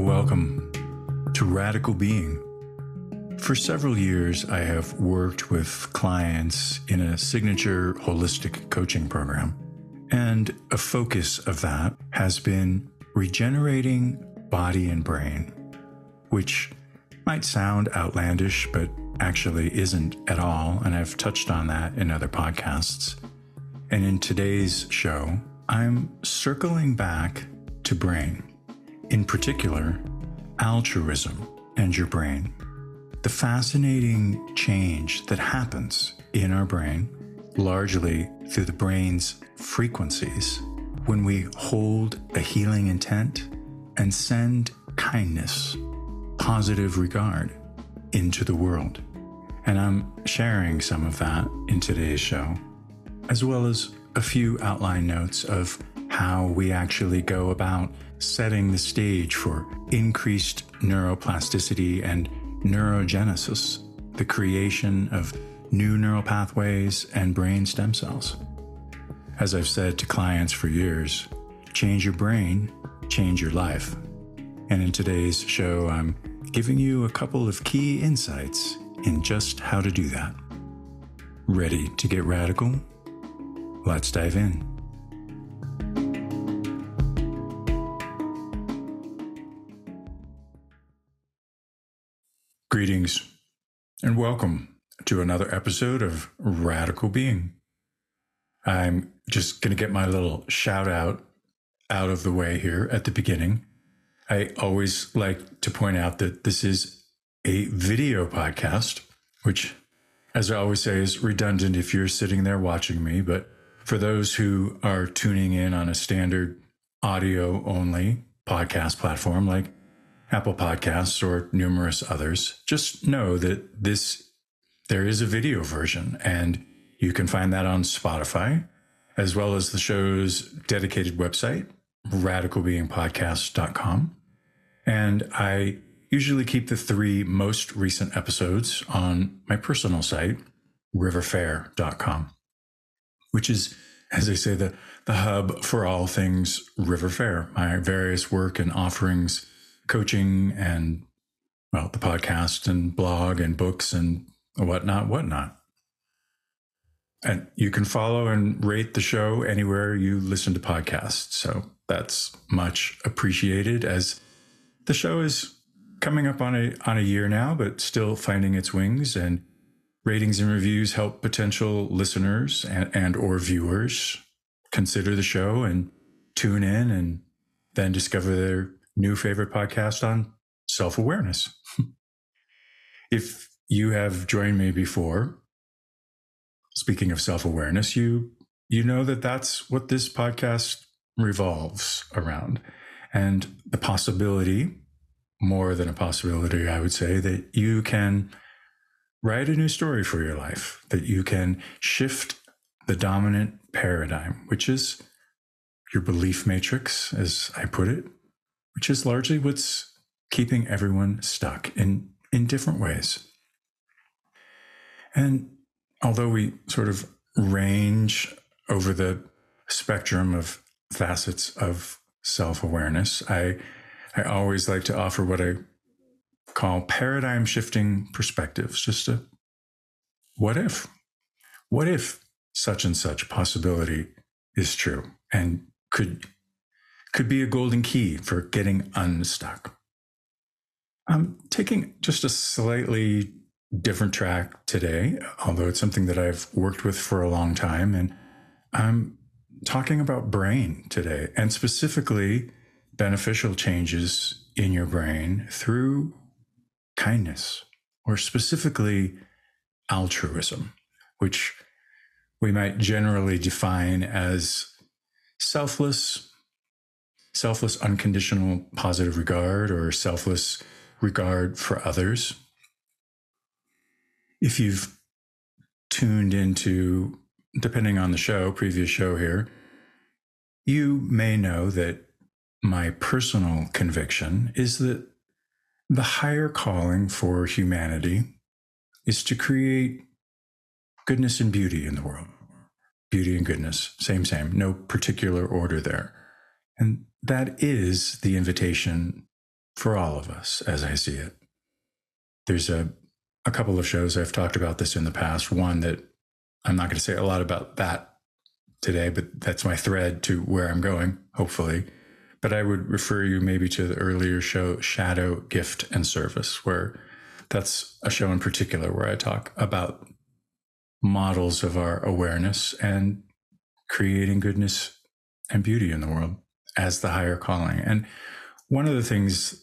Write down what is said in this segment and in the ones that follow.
Welcome to Radical Being. For several years, I have worked with clients in a signature holistic coaching program, and a focus of that has been regenerating body and brain, which might sound outlandish, but actually isn't at all, and I've touched on that in other podcasts. And in today's show, I'm circling back to brain, in particular, altruism and your brain. The fascinating change that happens in our brain, largely through the brain's frequencies, when we hold a healing intent and send kindness, positive regard into the world. And I'm sharing some of that in today's show, as well as a few outline notes of how we actually go about setting the stage for increased neuroplasticity and neurogenesis, the creation of new neural pathways and brain stem cells. As I've said to clients for years, change your brain, change your life. And in today's show, I'm giving you a couple of key insights in just how to do that. Ready to get radical? Let's dive in. Greetings and welcome to another episode of Radical Being. I'm just going to get my little shout out of the way here at the beginning. I always like to point out that this is a video podcast, which, as I always say, is redundant if you're sitting there watching me. But for those who are tuning in on a standard audio only podcast platform like Apple Podcasts or numerous others, just know that there is a video version, and you can find that on Spotify, as well as the show's dedicated website, radicalbeingpodcast.com. And I usually keep the 3 most recent episodes on my personal site, riverfair.com, which is, as I say, the hub for all things River Fair, my various work and offerings, coaching and, well, the podcast and blog and books and whatnot. And you can follow and rate the show anywhere you listen to podcasts. So that's much appreciated, as the show is coming up on a year now, but still finding its wings, and ratings and reviews help potential listeners and or viewers consider the show and tune in and then discover their new favorite podcast on self-awareness. If you have joined me before, speaking of self-awareness, you know that that's what this podcast revolves around. And the possibility, more than a possibility, I would say, that you can write a new story for your life, that you can shift the dominant paradigm, which is your belief matrix, as I put it, which is largely what's keeping everyone stuck in different ways. And although we sort of range over the spectrum of facets of self-awareness, I always like to offer what I call paradigm shifting perspectives. Just a what if such and such possibility is true and could be a golden key for getting unstuck. I'm taking just a slightly different track today, although it's something that I've worked with for a long time. And I'm talking about brain today, and specifically beneficial changes in your brain through kindness, or specifically altruism, which we might generally define as selfless unconditional positive regard, or selfless regard for others. If you've tuned into, depending on the show, previous show here, you may know that my personal conviction is that the higher calling for humanity is to create goodness and beauty in the world. Beauty and goodness, same, no particular order there. And that is the invitation for all of us, as I see it. There's a couple of shows I've talked about this in the past. One that I'm not going to say a lot about that today, but that's my thread to where I'm going, hopefully. But I would refer you maybe to the earlier show, Shadow, Gift, and Service, where that's a show in particular where I talk about models of our awareness and creating goodness and beauty in the world as the higher calling. And one of the things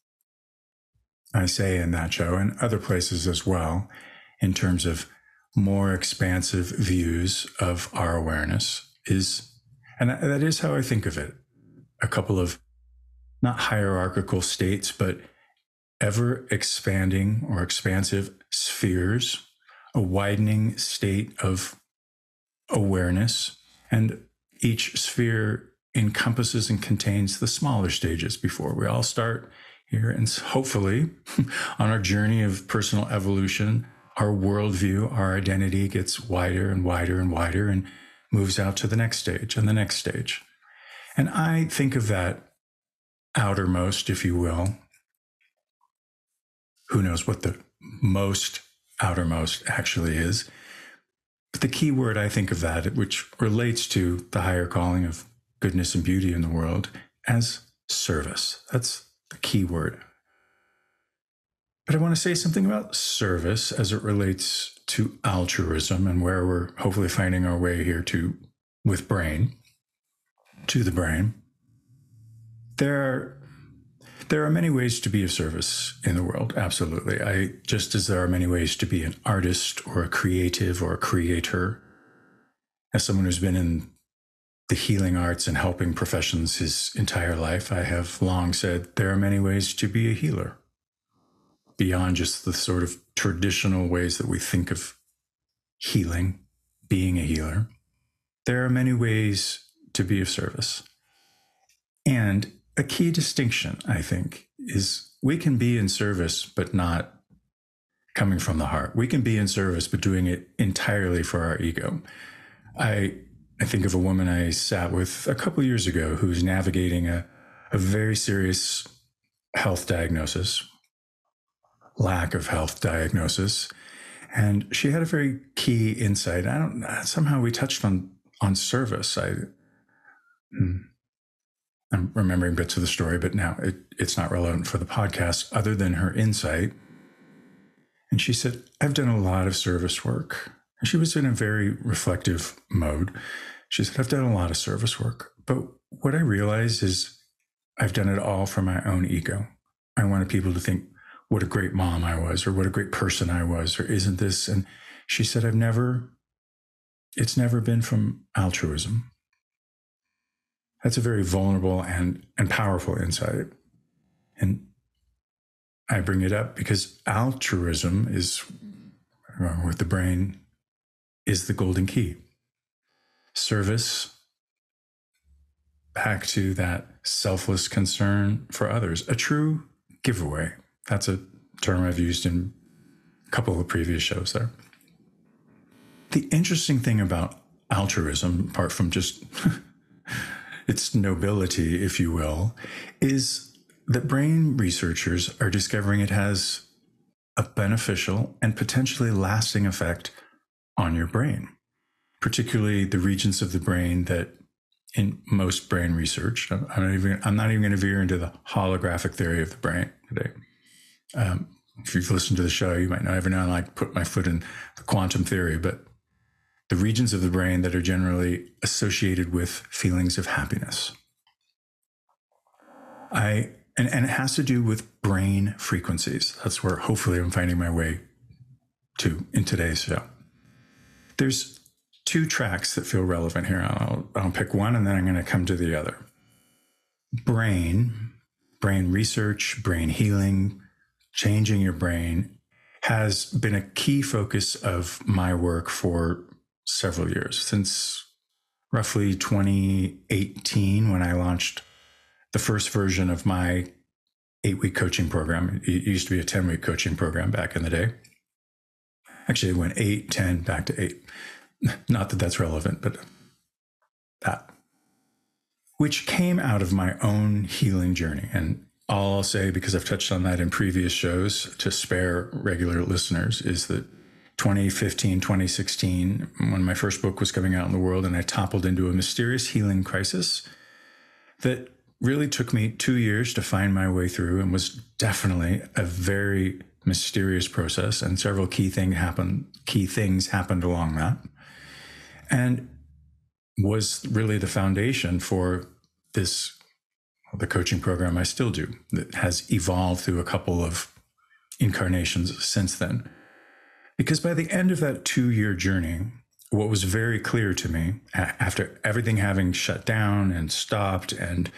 I say in that show and other places as well, in terms of more expansive views of our awareness is, and that is how I think of it, a couple of not hierarchical states, but ever expanding or expansive spheres, a widening state of awareness. And each sphere encompasses and contains the smaller stages before we all start here. And hopefully on our journey of personal evolution, our worldview, our identity gets wider and wider and wider and moves out to the next stage and the next stage. And I think of that outermost, if you will. Who knows what the most outermost actually is. But the key word I think of that, which relates to the higher calling of goodness and beauty in the world, as service. That's the key word. But I want to say something about service as it relates to altruism and where we're hopefully finding our way here to the brain. There are many ways to be of service in the world, absolutely. Just as there are many ways to be an artist or a creative or a creator, as someone who's been in the healing arts and helping professions his entire life, I have long said there are many ways to be a healer, beyond just the sort of traditional ways that we think of healing, being a healer. There are many ways to be of service. And a key distinction, I think, is we can be in service, but not coming from the heart. We can be in service, but doing it entirely for our ego. I think of a woman I sat with a couple of years ago who's navigating a very serious health diagnosis, lack of health diagnosis. And she had a very key insight. Somehow we touched on service. I'm remembering bits of the story, but now it's not relevant for the podcast other than her insight. And she said, I've done a lot of service work. And she was in a very reflective mode. She said, I've done a lot of service work, but what I realized is I've done it all for my own ego. I wanted people to think what a great mom I was, or what a great person I was, or isn't this? And she said, it's never been from altruism. That's a very vulnerable and powerful insight. And I bring it up because altruism is, with the brain, is the golden key. Service, back to that selfless concern for others, a true giveaway. That's a term I've used in a couple of previous shows there. The interesting thing about altruism, apart from just its nobility, if you will, is that brain researchers are discovering it has a beneficial and potentially lasting effect on your brain, particularly the regions of the brain that in most brain research, I'm not even going to veer into the holographic theory of the brain today. If you've listened to the show, you might know every now and then I put my foot in the quantum theory, but the regions of the brain that are generally associated with feelings of happiness. And it has to do with brain frequencies. That's where hopefully I'm finding my way to in today's show. There's two tracks that feel relevant here. I'll pick one and then I'm going to come to the other. Brain research, brain healing, changing your brain has been a key focus of my work for several years, since roughly 2018, when I launched the first version of my 8-week coaching program. It used to be a 10-week coaching program back in the day. Actually, it went 8, 10, back to 8. Not that that's relevant, but that. Which came out of my own healing journey. And all I'll say, because I've touched on that in previous shows to spare regular listeners, is that 2015, 2016, when my first book was coming out in the world and I toppled into a mysterious healing crisis that really took me 2 years to find my way through, and was definitely a very mysterious process, and several key things happened along that, and was really the foundation for the coaching program I still do, that has evolved through a couple of incarnations since then. Because by the end of that 2-year journey, what was very clear to me, after everything having shut down and stopped, and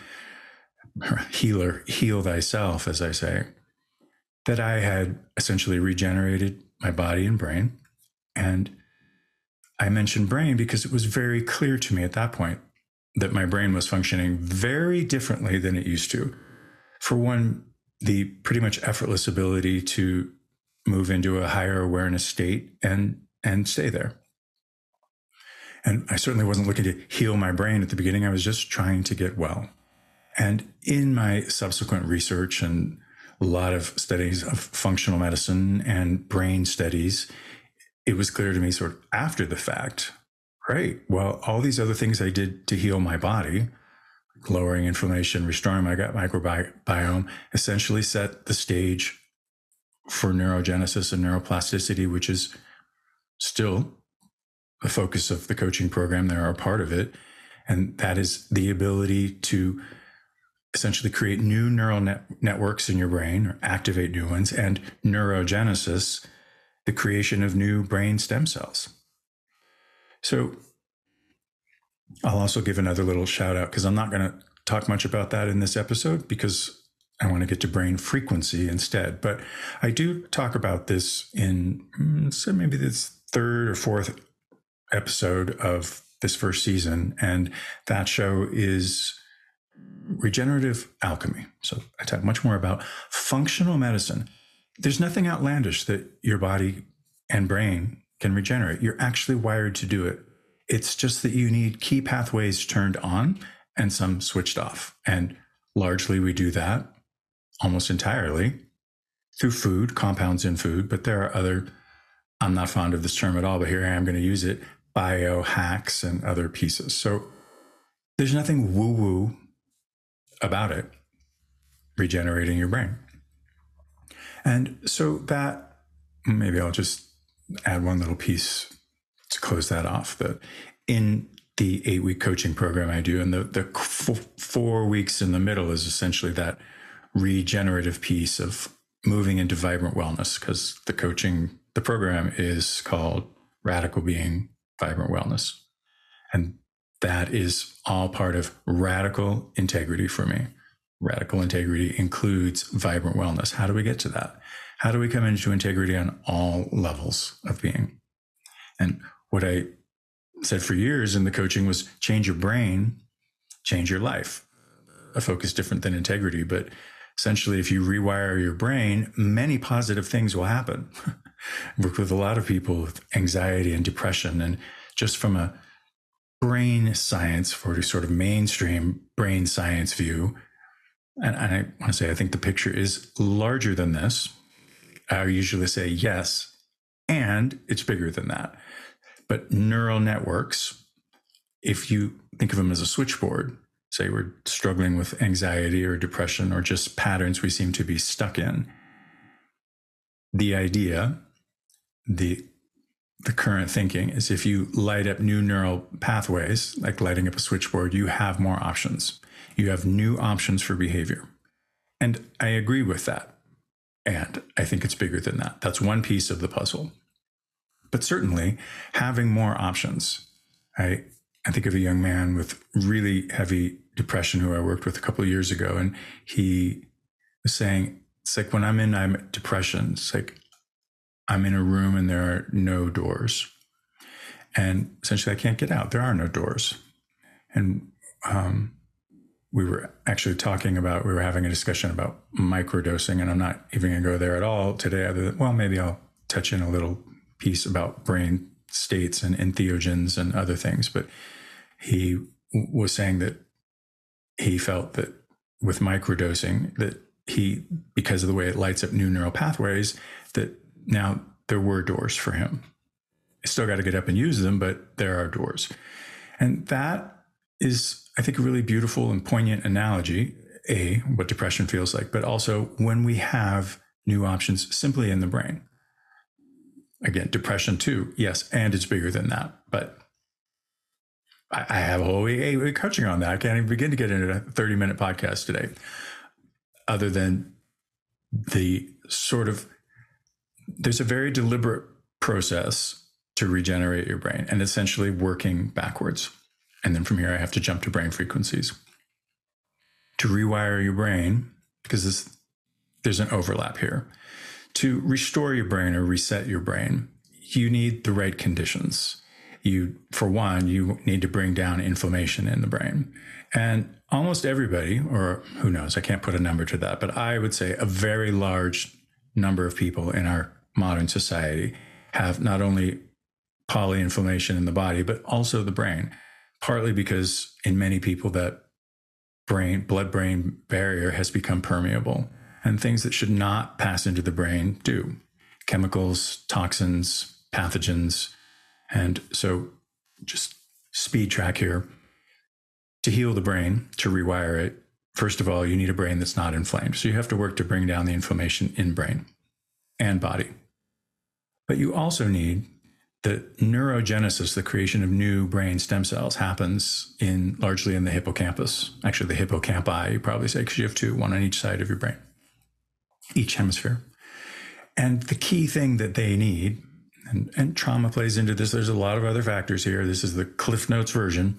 heal thyself, as I say, that I had essentially regenerated my body and brain. And I mentioned brain because it was very clear to me at that point that my brain was functioning very differently than it used to. For one, the pretty much effortless ability to move into a higher awareness state and stay there. And I certainly wasn't looking to heal my brain at the beginning. I was just trying to get well. And in my subsequent research and a lot of studies of functional medicine and brain studies, it was clear to me sort of after the fact, right, well, all these other things I did to heal my body, lowering inflammation, restoring my gut microbiome, essentially set the stage for neurogenesis and neuroplasticity, which is still the focus of the coaching program. They're a part of it. And that is the ability to essentially create new neural networks in your brain, or activate new ones, and neurogenesis, the creation of new brain stem cells. So I'll also give another little shout out, because I'm not going to talk much about that in this episode, because I want to get to brain frequency instead. But I do talk about this in maybe this third or fourth episode of this first season. And that show is Regenerative Alchemy. So I talk much more about functional medicine. There's nothing outlandish that your body and brain can regenerate. You're actually wired to do it. It's just that you need key pathways turned on and some switched off. And largely we do that almost entirely through food, compounds in food. But there are other, I'm not fond of this term at all, but here I am going to use it, biohacks and other pieces. So there's nothing woo-woo about it, regenerating your brain. And so that, maybe I'll just add one little piece to close that off, that in the 8-week coaching program I do, and the 4 weeks in the middle is essentially that regenerative piece of moving into vibrant wellness, because the program is called Radical Being Vibrant Wellness. And that is all part of radical integrity for me. Radical integrity includes vibrant wellness. How do we get to that? How do we come into integrity on all levels of being? And what I said for years in the coaching was change your brain, change your life. A focus different than integrity, but essentially if you rewire your brain, many positive things will happen. I work with a lot of people with anxiety and depression, and just from a brain science, for a sort of mainstream brain science view, and I want to say I think the picture is larger than this. I usually say yes, and it's bigger than that. But neural networks, if you think of them as a switchboard, say we're struggling with anxiety or depression or just patterns we seem to be stuck in, the idea, the current thinking is if you light up new neural pathways, like lighting up a switchboard, you have more options. You have new options for behavior. And I agree with that. And I think it's bigger than that. That's one piece of the puzzle. But certainly having more options. I think of a young man with really heavy depression who I worked with a couple of years ago. And he was saying, it's like when I'm in depression, it's like I'm in a room and there are no doors. And essentially I can't get out. There are no doors. And we were actually we were having a discussion about microdosing, and I'm not even going to go there at all today, other than, well, maybe I'll touch in a little piece about brain states and entheogens and other things. But he was saying that he felt that with microdosing, that because of the way it lights up new neural pathways, that now there were doors for him. I still got to get up and use them, but there are doors. And that is, I think, a really beautiful and poignant analogy, what depression feels like, but also when we have new options simply in the brain. Again, depression too, yes, and it's bigger than that. But I have a whole AA coaching on that. I can't even begin to get into a 30-minute podcast today, other than there's a very deliberate process to regenerate your brain, and essentially working backwards. And then from here, I have to jump to brain frequencies. To rewire your brain, because there's an overlap here. To restore your brain or reset your brain, you need the right conditions. For one, you need to bring down inflammation in the brain. And almost everybody, or who knows, I can't put a number to that, but I would say a very large number of people in our modern society have not only polyinflammation in the body, but also the brain, partly because in many people that blood-brain barrier has become permeable, and things that should not pass into the brain do. Chemicals, toxins, pathogens. And so just speed track here. To heal the brain, to rewire it, first of all, you need a brain that's not inflamed. So you have to work to bring down the inflammation in brain and body. But you also need the neurogenesis, the creation of new brain stem cells, happens largely in the hippocampus. Actually, the hippocampi, you probably say, because you have two, one on each side of your brain, each hemisphere. And the key thing that they need, and trauma plays into this, there's a lot of other factors here, this is the Cliff Notes version,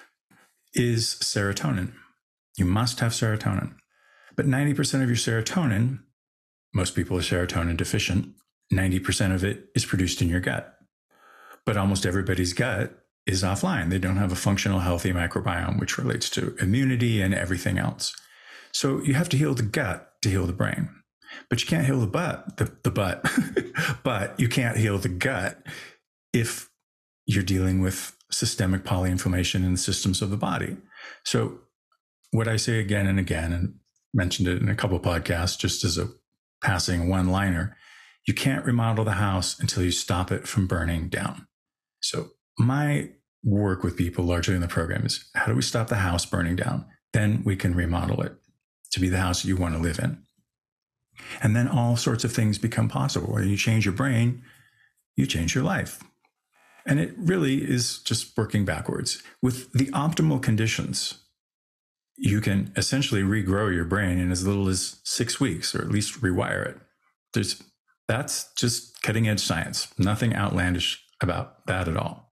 is serotonin. You must have serotonin. But 90% of your serotonin, most people are serotonin deficient, 90% of it is produced in your gut. But almost everybody's gut is offline. They don't have a functional, healthy microbiome, which relates to immunity and everything else. So you have to heal the gut to heal the brain. But you can't heal the butt, but you can't heal the gut if you're dealing with systemic polyinflammation in the systems of the body. So what I say again and again, and mentioned it in a couple of podcasts, just as a passing one-liner, you can't remodel the house until you stop it from burning down. So my work with people largely in the program is, how do we stop the house burning down? Then we can remodel it to be the house that you want to live in. And then all sorts of things become possible. When you change your brain, you change your life. And it really is just working backwards. With the optimal conditions, you can essentially regrow your brain in as little as 6 weeks, or at least rewire it. That's just cutting edge science. Nothing outlandish about that at all.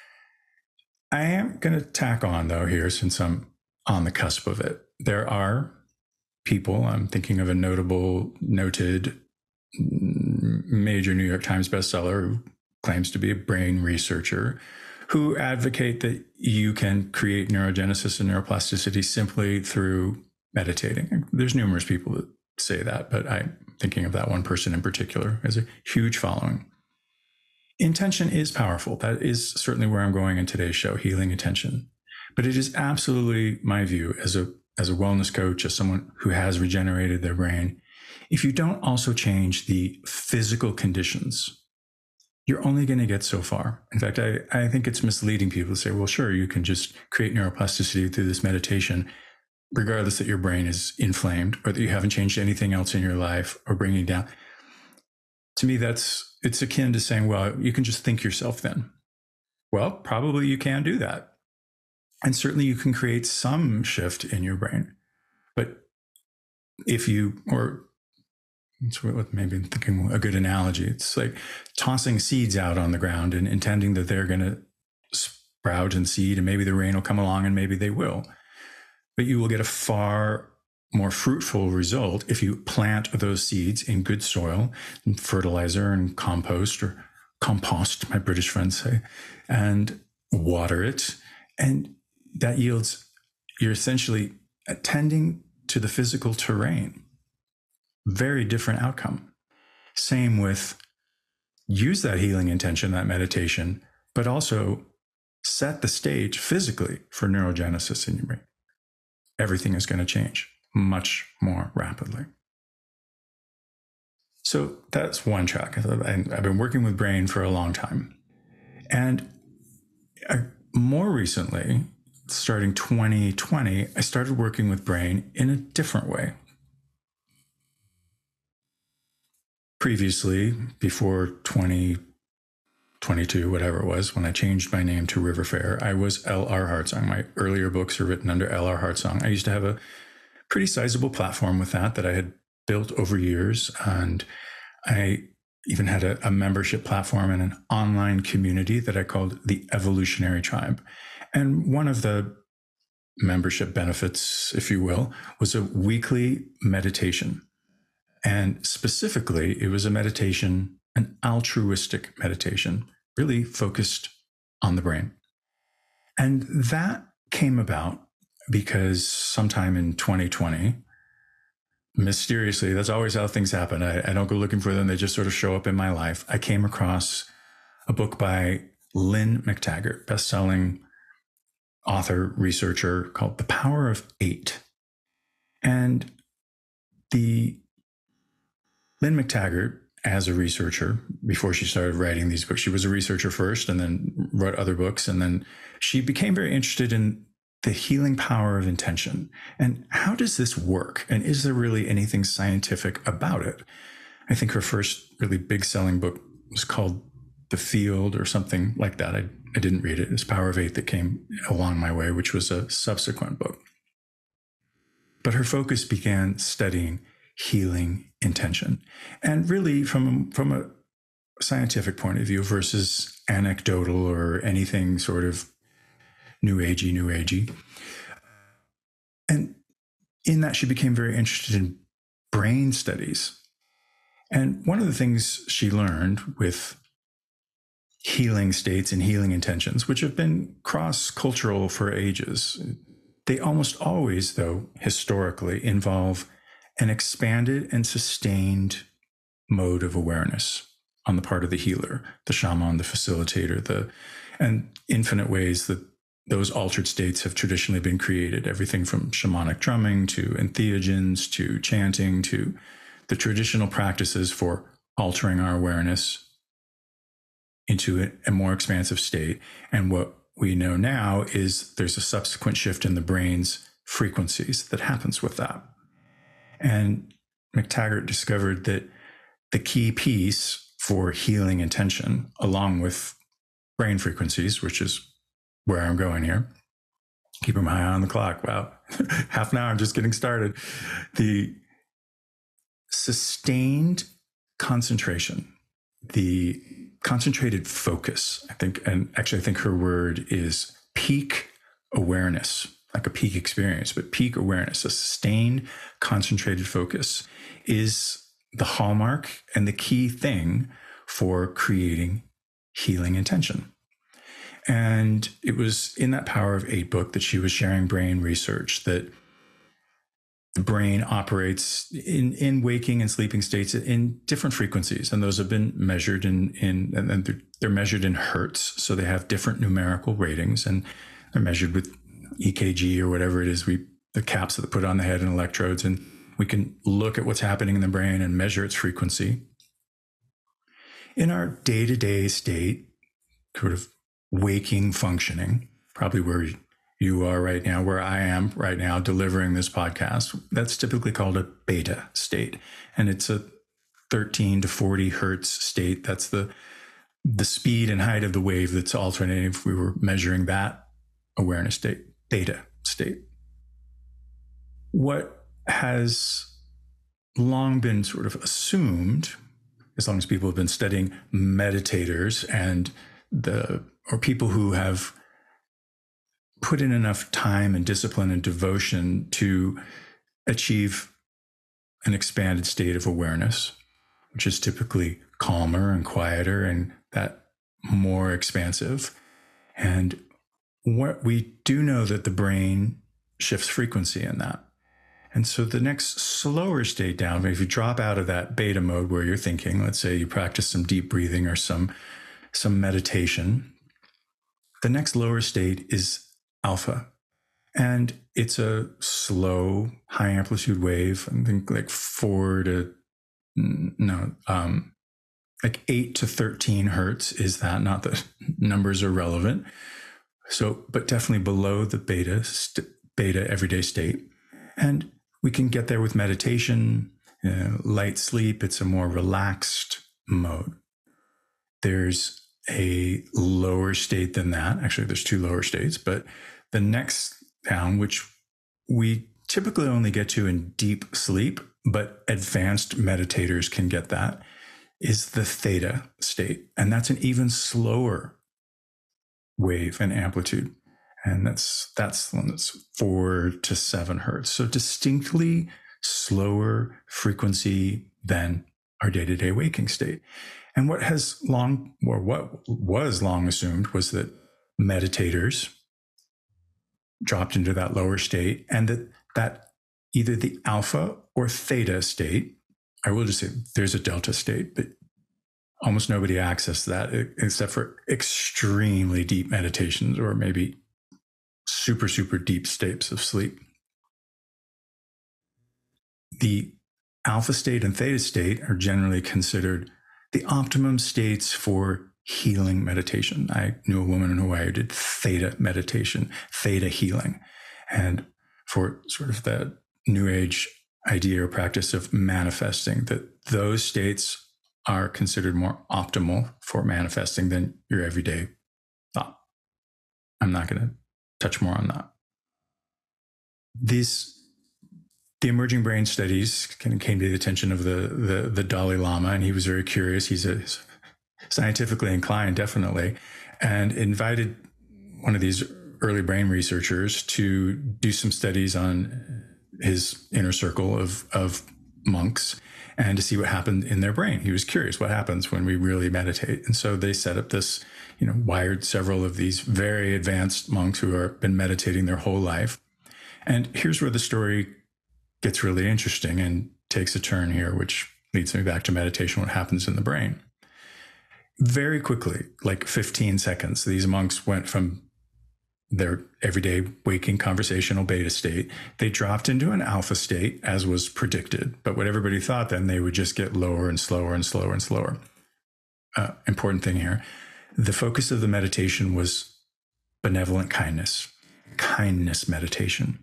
I am going to tack on, though, here, since I'm on the cusp of it. There are people, I'm thinking of a noted major New York Times bestseller who claims to be a brain researcher, who advocate that you can create neurogenesis and neuroplasticity simply through meditating. There's numerous people that say that, but I'm thinking of that one person in particular as a huge following. Intention is powerful. That is certainly where I'm going in today's show, healing intention. But it is absolutely my view as a wellness coach, as someone who has regenerated their brain, if you don't also change the physical conditions, you're only going to get so far. In fact, I think it's misleading people to say, well, sure, you can just create neuroplasticity through this meditation, regardless that your brain is inflamed or that you haven't changed anything else in your life or bringing it down. To me, it's akin to saying, well, you can just think yourself then. Well, probably you can do that. And certainly you can create some shift in your brain. But maybe I'm thinking a good analogy, it's like tossing seeds out on the ground and intending that they're going to sprout and seed, and maybe the rain will come along and maybe they will. But you will get a far more fruitful result if you plant those seeds in good soil and fertilizer and compost, or compost, my British friends say, and water it. And that yields, you're essentially attending to the physical terrain. Very different outcome. Same with, use that healing intention, that meditation, but also set the stage physically for neurogenesis in your brain. Everything is going to change much more rapidly. So that's one track. And I've been working with brain for a long time. And more recently, starting 2020, I started working with brain in a different way. Previously, before 2022, whatever it was, when I changed my name to River Fair, I was L.R. Hartsong. My earlier books are written under L.R. Hartsong. I used to have a pretty sizable platform with that I had built over years. And I even had a membership platform and an online community that I called the Evolutionary Tribe. And one of the membership benefits, if you will, was a weekly meditation. And specifically, it was a meditation, an altruistic meditation, really focused on the brain. And that came about because sometime in 2020, mysteriously, that's always how things happen. I don't go looking for them. They just sort of show up in my life. I came across a book by Lynne McTaggart, best-selling author, researcher, called The Power of Eight. And the Lynne McTaggart, as a researcher, before she started writing these books, she was a researcher first and then wrote other books. And then she became very interested in the healing power of intention. And how does this work? And is there really anything scientific about it? I think her first really big selling book was called The Field or something like that. I didn't read it. It's Power of Eight that came along my way, which was a subsequent book. But her focus began studying healing intention. And really from a scientific point of view versus anecdotal or anything sort of new agey. And in that, she became very interested in brain studies. And one of the things she learned with healing states and healing intentions, which have been cross-cultural for ages, they almost always, though, historically involve an expanded and sustained mode of awareness on the part of the healer, the shaman, the facilitator, and infinite ways that those altered states have traditionally been created. Everything from shamanic drumming to entheogens to chanting to the traditional practices for altering our awareness into a more expansive state. And what we know now is there's a subsequent shift in the brain's frequencies that happens with that. And McTaggart discovered that the key piece for healing intention, along with brain frequencies, which is where I'm going here, keeping my eye on the clock. Wow, half an hour, I'm just getting started. The sustained concentration, the concentrated focus, I think her word is peak awareness, like a peak experience, but peak awareness, a sustained concentrated focus is the hallmark and the key thing for creating healing intention. And it was in that Power of Eight book that she was sharing brain research that the brain operates in waking and sleeping states in different frequencies. And those have been measured and they're measured in hertz. So they have different numerical ratings and they're measured with EKG or whatever it is, the caps that they put on the head and electrodes. And we can look at what's happening in the brain and measure its frequency. In our day-to-day state, sort of waking functioning, probably where you are right now, where I am right now delivering this podcast, that's typically called a beta state. And it's a 13 to 40 hertz state. That's the speed and height of the wave that's alternating if we were measuring that awareness state, beta state. What has long been sort of assumed, as long as people have been studying meditators or people who have put in enough time and discipline and devotion to achieve an expanded state of awareness, which is typically calmer and quieter and that more expansive. And what we do know that the brain shifts frequency in that. And so the next slower state down, if you drop out of that beta mode where you're thinking, let's say you practice some deep breathing or some meditation, the next lower state is alpha. And it's a slow, high amplitude wave, I think like 4 to no, like 8 to 13 hertz is that. Not that numbers are relevant. So, but definitely below the beta everyday state. And we can get there with meditation, light sleep. It's a more relaxed mode. There's a lower state than that. Actually, there's 2 lower states, but the next down, which we typically only get to in deep sleep, but advanced meditators can get that, is the theta state. And that's an even slower wave and amplitude. And that's one that's 4 to 7 hertz. So distinctly slower frequency than our day-to-day waking state. And what was long assumed was that meditators dropped into that lower state, and that either the alpha or theta state, I will just say there's a delta state, but almost nobody accessed that except for extremely deep meditations or maybe super, super deep states of sleep. The alpha state and theta state are generally considered the optimum states for healing meditation. I knew a woman in Hawaii who did theta meditation, theta healing. And for sort of the new age idea or practice of manifesting, that those states are considered more optimal for manifesting than your everyday thought. I'm not going to touch more on that. The emerging brain studies kind of came to the attention of the Dalai Lama, and he was very curious. He's a scientifically inclined, definitely, and invited one of these early brain researchers to do some studies on his inner circle of monks and to see what happened in their brain. He was curious what happens when we really meditate. And so they set up this, wired several of these very advanced monks who have been meditating their whole life. And here's where the story gets really interesting and takes a turn here, which leads me back to meditation, what happens in the brain. Very quickly, like 15 seconds, these monks went from their everyday waking conversational beta state. They dropped into an alpha state, as was predicted. But what everybody thought then, they would just get lower and slower and slower and slower. Important thing here. The focus of the meditation was benevolent kindness meditation,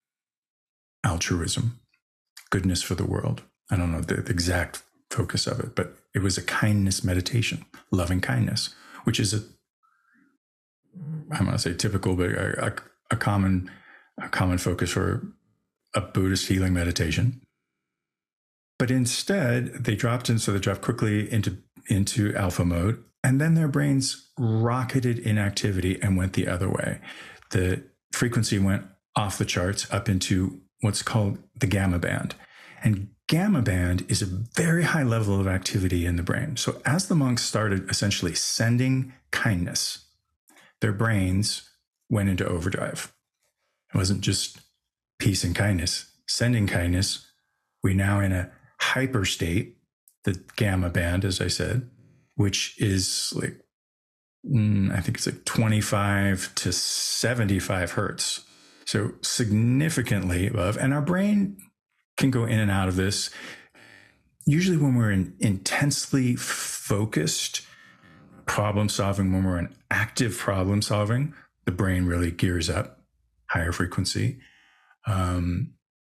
altruism, goodness for the world. I don't know the exact focus of it, but it was a kindness meditation, loving kindness, which is I'm going to say typical, but a common focus for a Buddhist healing meditation. But instead, they dropped quickly into alpha mode, and then their brains rocketed in activity and went the other way. The frequency went off the charts up into what's called the gamma band. And gamma band is a very high level of activity in the brain. So as the monks started essentially sending kindness, their brains went into overdrive. It wasn't just peace and kindness, sending kindness. We're now in a hyper state, the gamma band, as I said, which is like, I think it's like 25 to 75 hertz. So significantly above. And our brain can go in and out of this. Usually when we're in intensely focused problem solving, when we're in active problem solving, the brain really gears up, higher frequency. I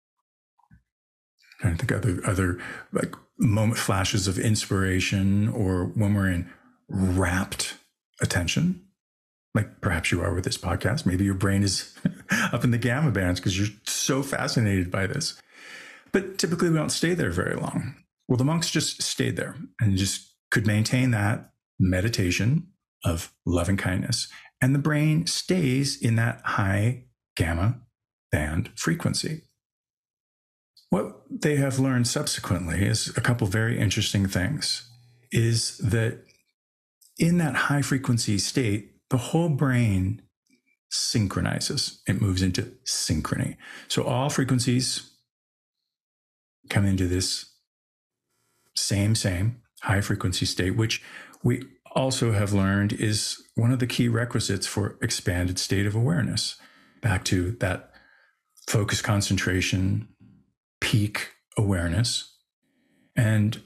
think other like moment flashes of inspiration, or when we're in rapt attention, like perhaps you are with this podcast. Maybe your brain is up in the gamma bands because you're so fascinated by this. But typically we don't stay there very long. Well, the monks just stayed there and just could maintain that meditation of loving kindness. And the brain stays in that high gamma band frequency. What they have learned subsequently is a couple very interesting things, is that in that high frequency state, the whole brain synchronizes. It moves into synchrony. So all frequencies come into this same high frequency state, which we also have learned is one of the key requisites for expanded state of awareness. Back to that focus, concentration, peak awareness. And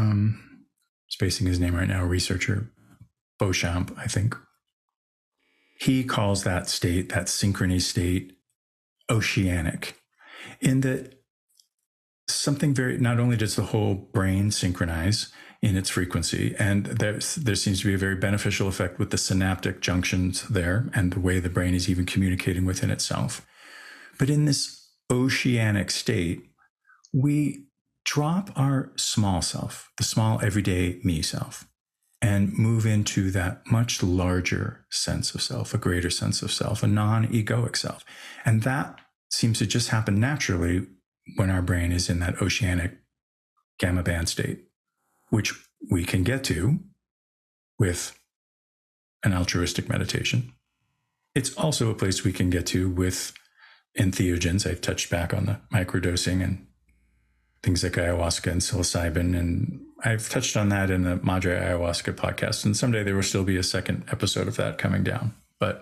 spacing his name right now, researcher Beauchamp, I think. He calls that state, that synchrony state, oceanic, in that something not only does the whole brain synchronize in its frequency, and there seems to be a very beneficial effect with the synaptic junctions there and the way the brain is even communicating within itself. But in this oceanic state, we drop our small self, the small everyday me self, and move into that much larger sense of self, a greater sense of self, a non-egoic self. And that seems to just happen naturally when our brain is in that oceanic gamma band state, which we can get to with an altruistic meditation. It's also a place we can get to with entheogens. I've touched back on the microdosing and things like ayahuasca and psilocybin, and I've touched on that in the Madre Ayahuasca podcast, and someday there will still be a second episode of that coming down. But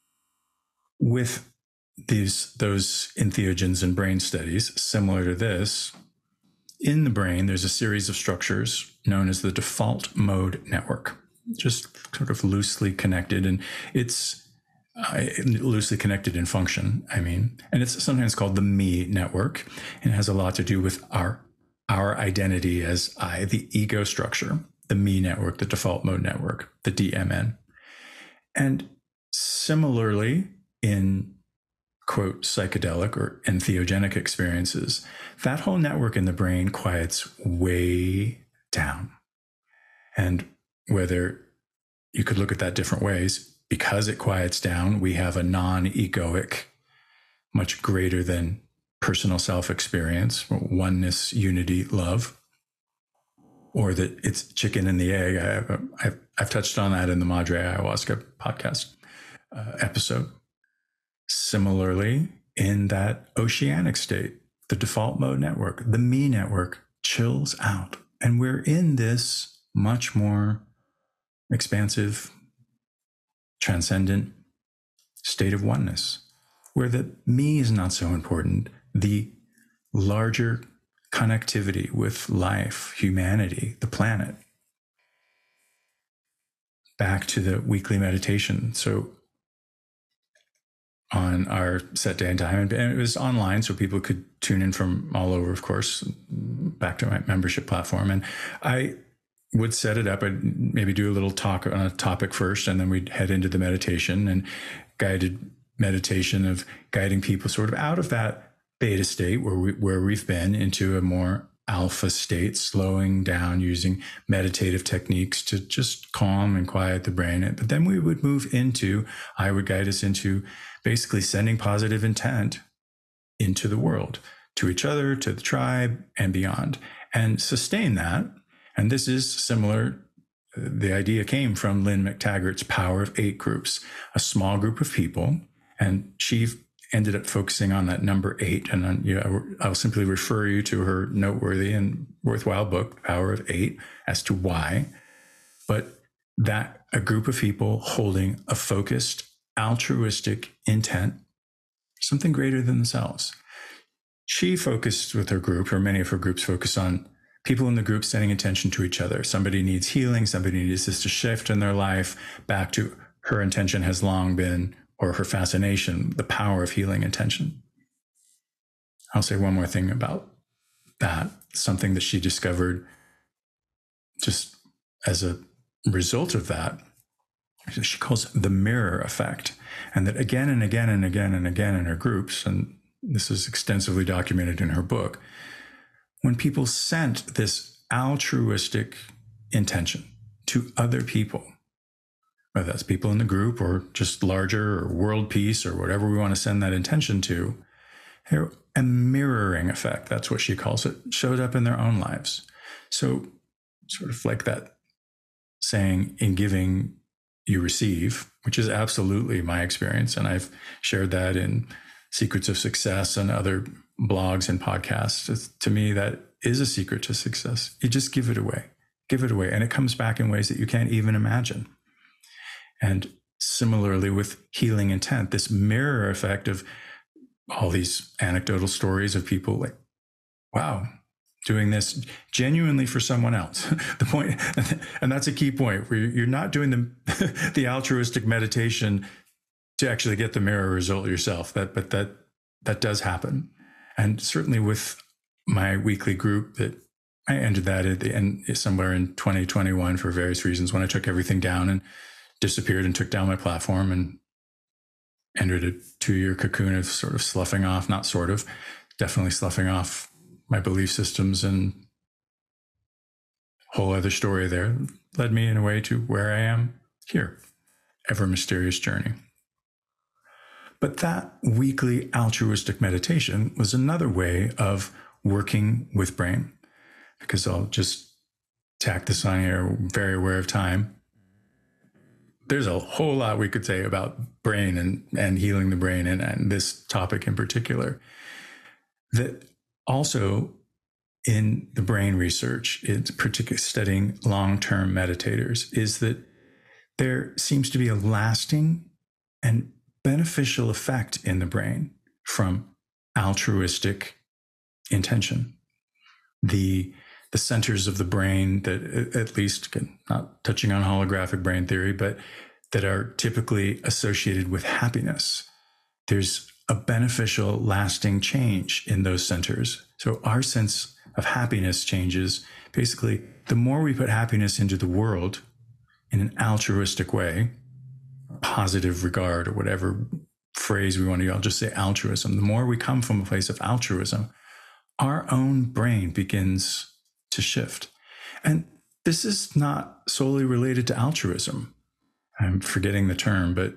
with those entheogens and brain studies, similar to this, in the brain, there's a series of structures known as the default mode network, just sort of loosely connected, and it's loosely connected in function, and it's sometimes called the me network, and it has a lot to do with our identity as I, the ego structure, the me network, the default mode network, the DMN. And similarly, in quote psychedelic or entheogenic experiences, that whole network in the brain quiets way down. And whether you could look at that different ways, because it quiets down, we have a non-egoic, much greater than personal self-experience, oneness, unity, love, or that it's chicken and the egg. I've touched on that in the Madre Ayahuasca podcast episode. Similarly, in that oceanic state, the default mode network, the me network, chills out. And we're in this much more expansive, transcendent state of oneness, where the me is not so important. The larger connectivity with life, humanity, the planet. Back to the weekly meditation. So on our set day and time, and it was online, so people could tune in from all over, of course, back to my membership platform. And I would set it up. I'd maybe do a little talk on a topic first, and then we'd head into the meditation and guided meditation of guiding people sort of out of that beta state where we've been into a more alpha state, slowing down using meditative techniques to just calm and quiet the brain. But then we would move into, I would guide us into basically sending positive intent into the world, to each other, to the tribe, and beyond, and sustain that. And this is similar. The idea came from Lynn McTaggart's Power of 8 groups, a small group of people. And she ended up focusing on that number 8. And I'll simply refer you to her noteworthy and worthwhile book, Power of 8, as to why. But that a group of people holding a focused, altruistic intent, something greater than themselves. She focused with her group, or many of her groups focus on people in the group setting attention to each other. Somebody needs healing. Somebody needs this to shift in their life back to her intention has long been, or her fascination, the power of healing intention. I'll say one more thing about that. Something that she discovered just as a result of that, she calls the mirror effect. And that again and again and again and again in her groups, and this is extensively documented in her book, when people sent this altruistic intention to other people, whether that's people in the group or just larger or world peace or whatever we want to send that intention to, a mirroring effect, that's what she calls it, showed up in their own lives. So sort of like that saying, in giving, you receive, which is absolutely my experience. And I've shared that in Secrets of Success and other blogs and podcasts. To me, that is a secret to success. You just give it away. And it comes back in ways that you can't even imagine. And similarly with healing intent, this mirror effect of all these anecdotal stories of people like, wow, doing this genuinely for someone else. The point, and that's a key point, where you're not doing the altruistic meditation to actually get the mirror result yourself. But that does happen. And certainly with my weekly group, that I ended that at the end somewhere in 2021 for various reasons, when I took everything down and disappeared and took down my platform and entered a 2-year cocoon of sort of sloughing off, not sort of, definitely sloughing off my belief systems, and whole other story there led me in a way to where I am here, ever mysterious journey. But that weekly altruistic meditation was another way of working with brain, because I'll just tack this on here, very aware of time. There's a whole lot we could say about brain and healing the brain, and this topic in particular. That also in the brain research, it's particularly studying long-term meditators, is that there seems to be a lasting and beneficial effect in the brain from altruistic intention. The centers of the brain that, at least, not touching on holographic brain theory, but that are typically associated with happiness, there's a beneficial, lasting change in those centers. So our sense of happiness changes. Basically, the more we put happiness into the world in an altruistic way, positive regard, or whatever phrase we want to use, I'll just say altruism. The more we come from a place of altruism, our own brain begins to shift. And this is not solely related to altruism. I'm forgetting the term, but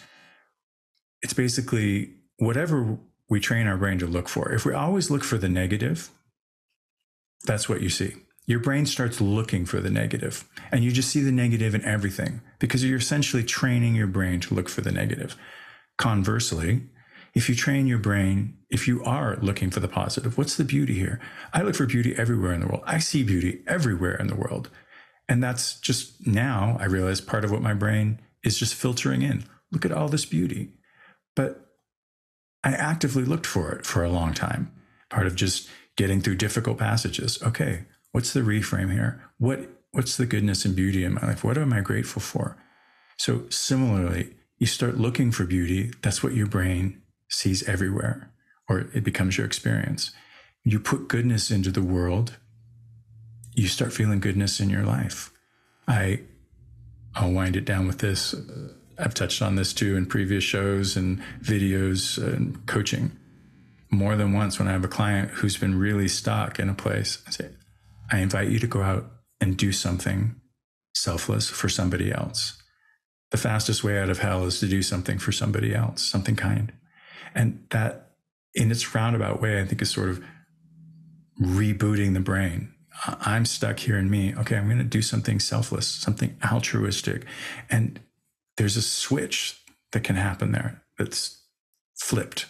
it's basically whatever we train our brain to look for. If we always look for the negative, that's what you see. Your brain starts looking for the negative, and you just see the negative in everything, because you're essentially training your brain to look for the negative. Conversely, if you train your brain, if you are looking for the positive, what's the beauty here? I look for beauty everywhere in the world. I see beauty everywhere in the world. And that's just, now I realize, part of what my brain is just filtering in. Look at all this beauty. But I actively looked for it for a long time. Part of just getting through difficult passages. Okay, what's the reframe here? What's the goodness and beauty in my life? What am I grateful for? So similarly, you start looking for beauty. That's what your brain sees everywhere, or it becomes your experience. You put goodness into the world, you start feeling goodness in your life. I'll wind it down with this. I've touched on this too in previous shows and videos and coaching. More than once, when I have a client who's been really stuck in a place, I say, I invite you to go out and do something selfless for somebody else. The fastest way out of hell is to do something for somebody else, something kind. And that, in its roundabout way, I think is sort of rebooting the brain. I'm stuck here in me. Okay, I'm going to do something selfless, something altruistic. And there's a switch that can happen there that's flipped.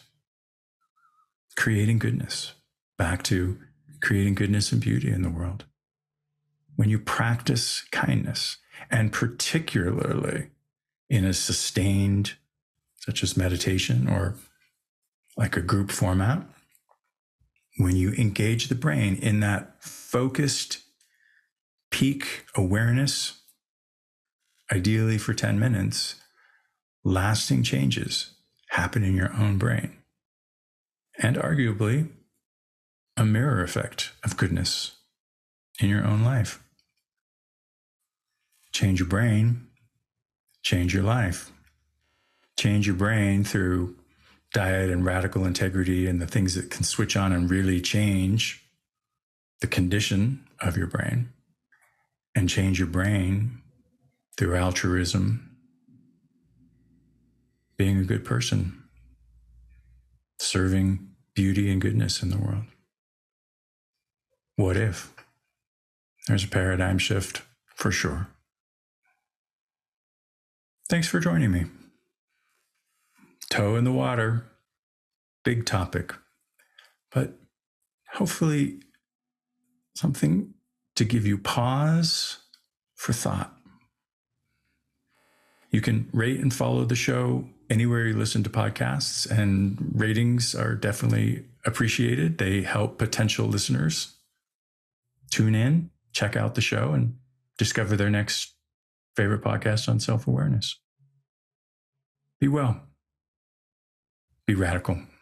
Creating goodness, back to creating goodness and beauty in the world. When you practice kindness, and particularly in a sustained, such as meditation or like a group format, when you engage the brain in that focused peak awareness, ideally for 10 minutes, lasting changes happen in your own brain. And arguably, a mirror effect of goodness in your own life. Change your brain, change your life. Change your brain through diet and radical integrity and the things that can switch on and really change the condition of your brain. And change your brain through altruism, being a good person, serving beauty and goodness in the world. What if? There's a paradigm shift for sure. Thanks for joining me. Toe in the water, big topic, but hopefully something to give you pause for thought. You can rate and follow the show anywhere you listen to podcasts, and ratings are definitely appreciated. They help potential listeners tune in, check out the show, and discover their next favorite podcast on self-awareness. Be well. Be radical.